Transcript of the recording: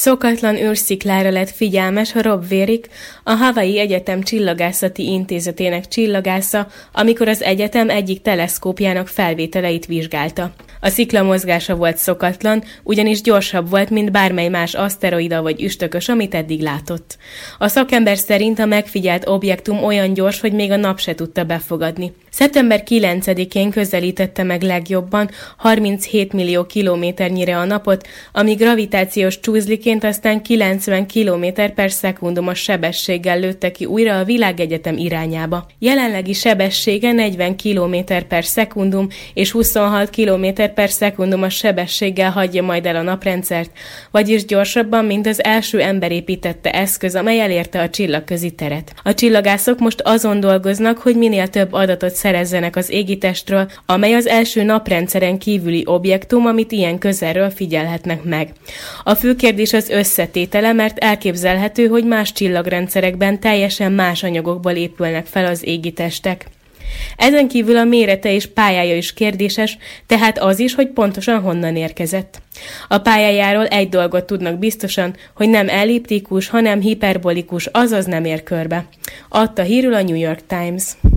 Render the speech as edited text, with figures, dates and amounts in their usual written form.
Szokatlan űrsziklára lett figyelmes Rob Verick, a Hawaii Egyetem Csillagászati Intézetének csillagásza, amikor az egyetem egyik teleszkópjának felvételeit vizsgálta. A szikla mozgása volt szokatlan, ugyanis gyorsabb volt, mint bármely más aszteroida vagy üstökös, amit eddig látott. A szakember szerint a megfigyelt objektum olyan gyors, hogy még a nap se tudta befogadni. Szeptember 9-én közelítette meg legjobban 37 millió kilométernyire a napot, ami gravitációs csúzliként aztán 90 km/s sebességgel lőtte ki újra a világegyetem irányába. Jelenlegi sebessége 40 km/s és 26 km/s sebességgel hagyja majd el a naprendszert, vagyis gyorsabban, mint az első ember építette eszköz, amely elérte a csillagközi teret. A csillagászok most azon dolgoznak, hogy minél több adatot szerezzenek az égitestről, amely az első naprendszeren kívüli objektum, amit ilyen közelről figyelhetnek meg. A fő kérdés az összetétele, mert elképzelhető, hogy más csillagrendszerekben teljesen más anyagokból épülnek fel az égitestek. Ezen kívül a mérete és pályája is kérdéses, tehát az is, hogy pontosan honnan érkezett. A pályájáról egy dolgot tudnak biztosan, hogy nem elliptikus, hanem hiperbolikus, azaz nem ér körbe. Adta hírül a New York Times.